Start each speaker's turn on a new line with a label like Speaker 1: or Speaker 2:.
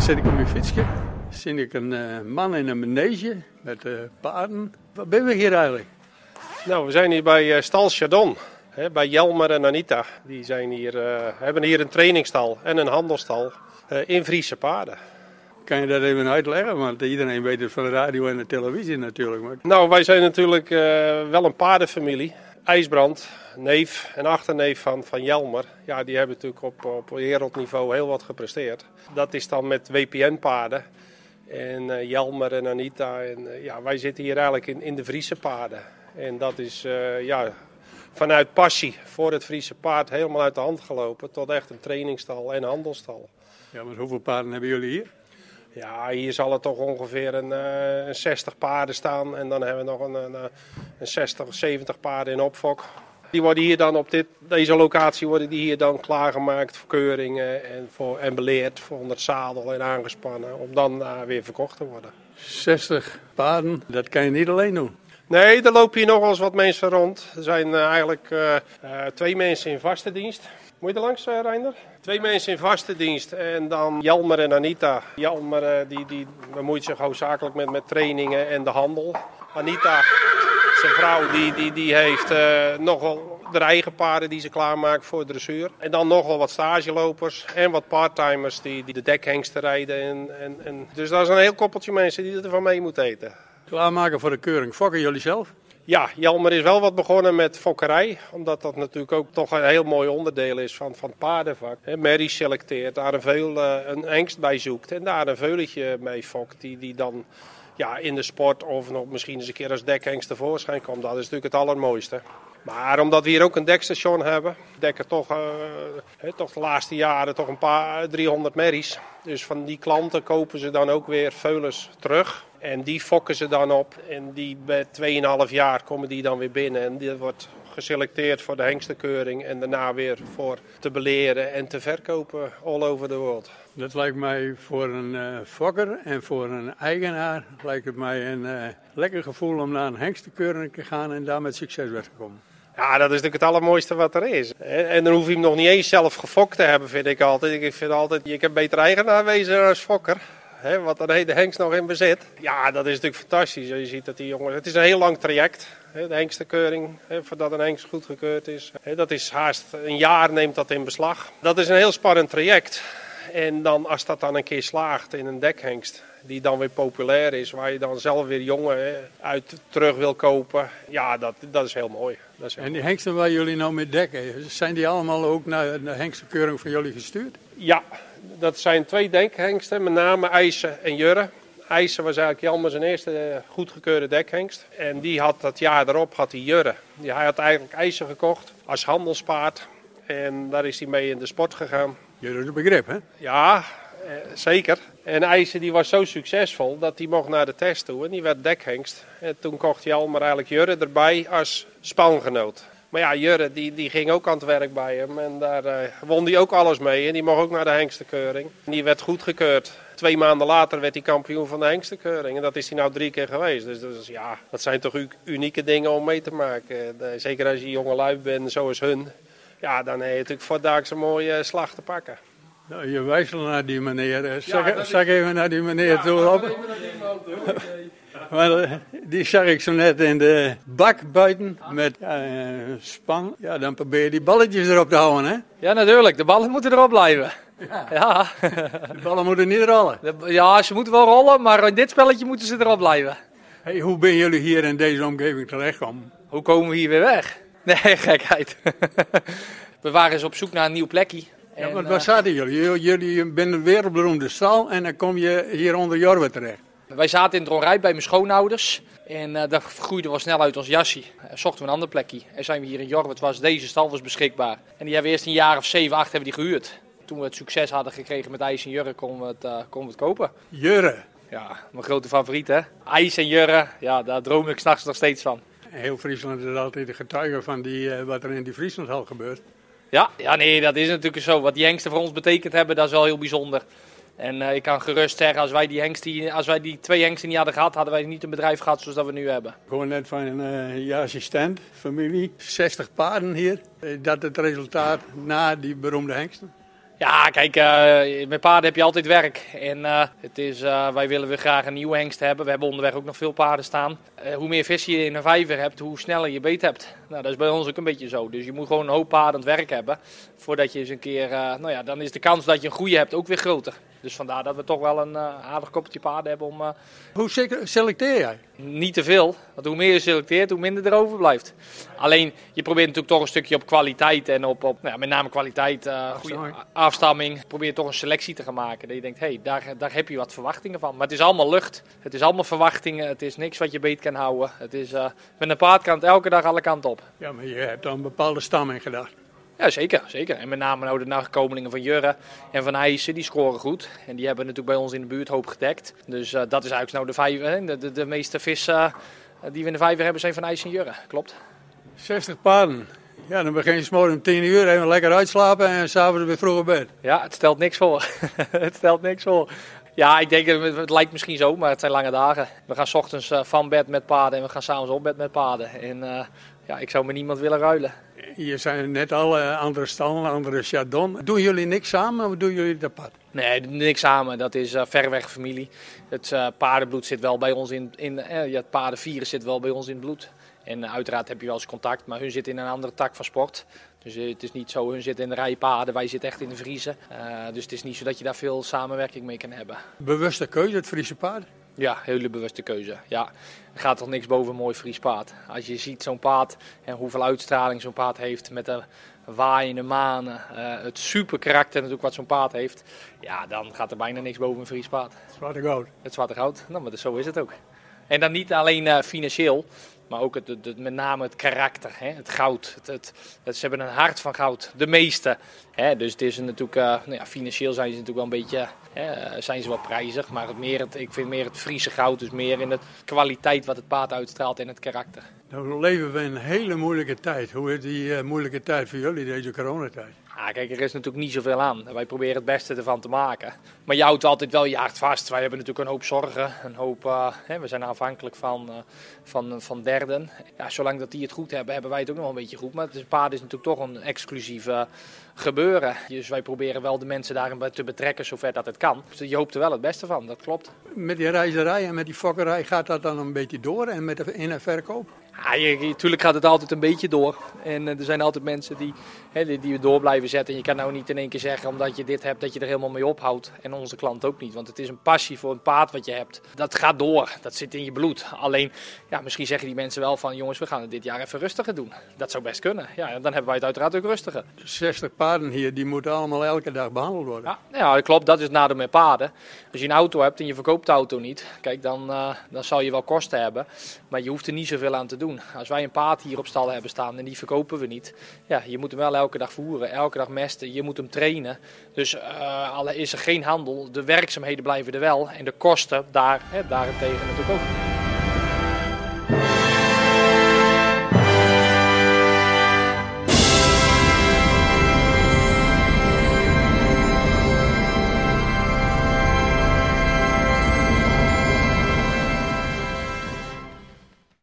Speaker 1: zit ik op mijn fietsje. Zie ik een man in een manege met paarden. Waar ben we hier eigenlijk?
Speaker 2: Nou, we zijn hier bij stal Chardon. Bij Jelmer en Anita. Die zijn hier, hebben hier een trainingsstal en een handelstal in Friese paarden.
Speaker 1: Kan je dat even uitleggen? Want iedereen weet het van de radio en de televisie natuurlijk. Maar...
Speaker 2: Nou, wij zijn natuurlijk wel een paardenfamilie. IJsbrand, neef en achterneef van Jelmer. Ja, die hebben natuurlijk op wereldniveau heel wat gepresteerd. Dat is dan met WPN-paarden. En Jelmer en Anita. En, ja, wij zitten hier eigenlijk in de Friese paarden. En dat is vanuit passie voor het Friese paard helemaal uit de hand gelopen. Tot echt een trainingsstal en handelstal.
Speaker 1: Ja, maar hoeveel paarden hebben jullie hier?
Speaker 2: Ja, hier zal er toch ongeveer een 60 paarden staan. En dan hebben we nog een 60, 70 paarden in opfok. Die worden hier dan op deze locatie worden die hier dan klaargemaakt voor keuringen en beleerd voor onder het zadel en aangespannen. Om dan weer verkocht te worden.
Speaker 1: 60 paarden, dat kan je niet alleen doen.
Speaker 2: Nee, er lopen hier nog wel eens wat mensen rond. Er zijn eigenlijk 2 mensen in vaste dienst. Moet je er langs, Reinder? 2 mensen in vaste dienst en dan Jelmer en Anita. Jelmer die bemoeit zich hoofdzakelijk met trainingen en de handel. Anita, zijn vrouw, die heeft nogal de eigen paarden die ze klaarmaakt voor dressuur. En dan nogal wat stagelopers en wat parttimers die de dekhengsten rijden. Dus dat is een heel koppeltje mensen die ervan mee moeten eten.
Speaker 1: Klaarmaken voor de keuring. Fokken jullie zelf?
Speaker 2: Ja, Jelmer is wel wat begonnen met fokkerij. Omdat dat natuurlijk ook toch een heel mooi onderdeel is van het paardenvak. Merrie selecteert, daar een hengst bij zoekt. En daar een veuletje mee fokt die dan in de sport of nog misschien eens een keer als dekhengst tevoorschijn komt. Dat is natuurlijk het allermooiste. Maar omdat we hier ook een dekstation hebben, dekken toch de laatste jaren toch een paar 300 merries. Dus van die klanten kopen ze dan ook weer veulens terug. En die fokken ze dan op en die bij 2,5 jaar komen die dan weer binnen. En die wordt geselecteerd voor de hengstenkeuring en daarna weer voor te beleren en te verkopen all over the world.
Speaker 1: Dat lijkt mij voor een fokker en voor een eigenaar lijkt het mij een lekker gevoel om naar een hengstenkeuring te gaan en daar met succes weg te komen.
Speaker 2: Ja, dat is natuurlijk het allermooiste wat er is. En dan hoef je hem nog niet eens zelf gefokt te hebben, vind ik altijd. Ik vind altijd, je kan beter eigenaar wezen als fokker. Wat dan heet de hengst nog in bezit. Ja, dat is natuurlijk fantastisch. Je ziet dat die jongens... Het is een heel lang traject. De hengstenkeuring, voordat een hengst goedgekeurd is. Dat is haast een jaar neemt dat in beslag. Dat is een heel spannend traject. En dan, als dat dan een keer slaagt in een dekhengst, die dan weer populair is, waar je dan zelf weer jongen uit terug wil kopen. Ja, dat is heel mooi.
Speaker 1: En die hengsten waar jullie nou mee dekken, zijn die allemaal ook naar de hengstenkeuring van jullie gestuurd?
Speaker 2: Ja, dat zijn 2 dekhengsten, met name IJssen en Jurre. IJssen was eigenlijk Jelmer zijn eerste goedgekeurde dekhengst. En die had dat jaar erop Jurre. Hij had eigenlijk IJssen gekocht als handelspaard. En daar is hij mee in de sport gegaan.
Speaker 1: Jurre is een begrip, hè?
Speaker 2: Ja, zeker. En IJssen die was zo succesvol dat hij mocht naar de test toe. En die werd dekhengst. En toen kocht Jelmer eigenlijk Jurre erbij als spanngenoot. Maar ja, Jurre die ging ook aan het werk bij hem. En daar won hij ook alles mee. En die mocht ook naar de hengstenkeuring. En die werd goedgekeurd. 2 maanden later werd hij kampioen van de hengstenkeuring. En dat is hij nou 3 keer geweest. Dus dat zijn toch unieke dingen om mee te maken. Zeker als je jonge lui bent zoals hun. Ja, dan heb je natuurlijk voortdaags een mooie slag te pakken.
Speaker 1: Nou, je wijst al naar die meneer. Zeg even naar die meneer toe op. Maar die zag ik zo net in de bak buiten met span. Ja, dan probeer je die balletjes erop te houden, hè?
Speaker 3: Ja, natuurlijk. De ballen moeten erop blijven. Ja.
Speaker 1: De ballen moeten niet rollen.
Speaker 3: Ja, ze moeten wel rollen, maar in dit spelletje moeten ze erop blijven.
Speaker 1: Hey, hoe ben jullie hier in deze omgeving terechtgekomen?
Speaker 3: Hoe komen we hier weer weg? Nee, gekheid. We waren eens op zoek naar een nieuw plekje.
Speaker 1: Ja, maar waar zaten jullie? Jullie bent een wereldberoemde stal en dan kom je hier onder Jorwe terecht.
Speaker 3: Wij zaten in het Ronrijk bij mijn schoonouders. En daar groeiden we snel uit ons jassie. Zochten we een ander plekje. En zijn we hier in Jorwe. Deze stal was beschikbaar. En die hebben we eerst een jaar of 7, 8 hebben die gehuurd. Toen we het succes hadden gekregen met IJs en Jurre, konden we het kopen.
Speaker 1: Jurre?
Speaker 3: Ja, mijn grote favoriet, hè. IJs en Jurre, ja, daar droom ik 's nachts nog steeds van.
Speaker 1: Heel Friesland is altijd de getuige van wat er in die Frieslandhal gebeurt.
Speaker 3: Ja, nee, dat is natuurlijk zo. Wat die hengsten voor ons betekend hebben, dat is wel heel bijzonder. En ik kan gerust zeggen, als wij die 2 hengsten niet hadden gehad, hadden wij niet een bedrijf gehad zoals dat we nu hebben.
Speaker 1: Gewoon net van je assistent, familie, 60 paarden hier. Dat het resultaat na die beroemde hengsten?
Speaker 3: Ja, kijk, met paarden heb je altijd werk. En wij willen weer graag een nieuwe hengst hebben. We hebben onderweg ook nog veel paarden staan. Hoe meer vis je in een vijver hebt, hoe sneller je beet hebt. Nou, dat is bij ons ook een beetje zo. Dus je moet gewoon een hoop paarden aan het werk hebben. Voordat je eens een keer, dan is de kans dat je een goede hebt ook weer groter. Dus vandaar dat we toch wel een aardig koppeltje paarden hebben om...
Speaker 1: Hoe selecteer jij?
Speaker 3: Niet te veel, want hoe meer je selecteert, hoe minder er overblijft. Alleen, je probeert natuurlijk toch een stukje op kwaliteit en op met name kwaliteit, goede afstamming. Probeer toch een selectie te gaan maken. Dat je denkt, hé, daar heb je wat verwachtingen van. Maar het is allemaal lucht, het is allemaal verwachtingen, het is niks wat je beet kan houden. Het is, met een paard kan het elke dag alle kanten op.
Speaker 1: Ja, maar je hebt dan een bepaalde stam in gedacht.
Speaker 3: Ja, zeker, zeker. En met name nou de nagekomelingen van Jurre en van IJssen, die scoren goed. En die hebben natuurlijk bij ons in de buurt hoop gedekt. Dus dat is eigenlijk nou de vijver. De meeste vissen die we in de vijver hebben zijn van IJssen en Jurre, klopt.
Speaker 1: 60 paarden. Ja, dan begin je 's morgens om 10 uur, even lekker uitslapen en 's avonds weer vroeg op bed.
Speaker 3: Ja, het stelt niks voor. Het stelt niks voor. Ja, ik denk, het lijkt misschien zo, maar het zijn lange dagen. We gaan 's ochtends van bed met paarden en we gaan 's avonds op bed met paarden. En ik zou met niemand willen ruilen.
Speaker 1: Hier zijn net alle andere stallen, andere chardon. Doen jullie niks samen of doen jullie het apart?
Speaker 3: Nee, niks samen. Dat is verreweg familie. Het paardenbloed zit wel bij ons het paardenvirus zit wel bij ons in het bloed. En uiteraard heb je wel eens contact, maar hun zitten in een andere tak van sport. Dus het is niet zo, hun zitten in de rij paarden, wij zitten echt in de vriezen. Dus het is niet zo dat je daar veel samenwerking mee kan hebben.
Speaker 1: Bewuste keuze, het Friese paard?
Speaker 3: Ja, hele bewuste keuze. Ja. Er gaat toch niks boven een mooi Fries paard. Als je ziet zo'n paard en hoeveel uitstraling zo'n paard heeft met de waaiende manen, het super karakter natuurlijk wat zo'n paard heeft, ja, dan gaat er bijna niks boven een Fries paard.
Speaker 1: Het zwarte goud.
Speaker 3: Het zwarte goud, nou, maar zo is het ook. En dan niet alleen financieel, maar ook met name het karakter, hè? Het goud. Ze hebben een hart van goud, de meeste. Hè? Dus het is natuurlijk, financieel zijn ze natuurlijk wel een beetje, zijn ze wel prijzig. Maar ik vind meer het Friese goud, dus meer in de kwaliteit wat het paard uitstraalt en het karakter.
Speaker 1: Nou leven we in een hele moeilijke tijd. Hoe is die moeilijke tijd voor jullie, deze coronatijd?
Speaker 3: Ja, kijk, er is natuurlijk niet zoveel aan. Wij proberen het beste ervan te maken. Maar je houdt altijd wel je hart vast. Wij hebben natuurlijk een hoop zorgen. We zijn afhankelijk van derden. Ja, zolang dat die het goed hebben, hebben wij het ook nog wel een beetje goed. Maar het paard is natuurlijk toch een exclusief gebeuren. Dus wij proberen wel de mensen daarin te betrekken zover dat het kan. Dus je hoopt er wel het beste van, dat klopt.
Speaker 1: Met die reizerij en met die fokkerij gaat dat dan een beetje door en met de in- en verkoop?
Speaker 3: Ja, natuurlijk gaat het altijd een beetje door. En er zijn altijd mensen die door blijven zetten. En je kan nou niet in één keer zeggen, omdat je dit hebt, dat je er helemaal mee ophoudt. En onze klant ook niet. Want het is een passie voor een paard wat je hebt. Dat gaat door. Dat zit in je bloed. Alleen, ja, misschien zeggen die mensen wel van, jongens, we gaan het dit jaar even rustiger doen. Dat zou best kunnen. Ja, dan hebben wij het uiteraard ook rustiger.
Speaker 1: 60 paarden hier, die moeten allemaal elke dag behandeld worden.
Speaker 3: Ja, klopt. Dat is het nadeel met paarden. Als je een auto hebt en je verkoopt de auto niet, kijk, dan zal je wel kosten hebben. Maar je hoeft er niet zoveel aan te doen. Als wij een paard hier op stal hebben staan en die verkopen we niet, ja, je moet hem wel elke dag voeren, elke dag mesten, je moet hem trainen. Dus al is er geen handel, de werkzaamheden blijven er wel en de kosten daarentegen natuurlijk ook.